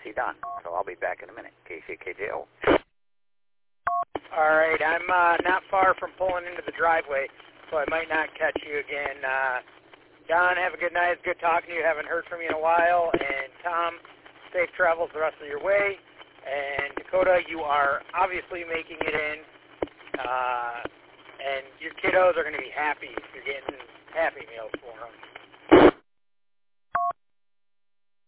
see Don. So I'll be back in a minute. KCKJO. All right, I'm not far from pulling into the driveway, so I might not catch you again. Don, have a good night. It's good talking to you. Haven't heard from you in a while. And Tom, safe travels the rest of your way. And Dakota, you are obviously making it in. And your kiddos are going to be happy if you're getting Happy Meals for them.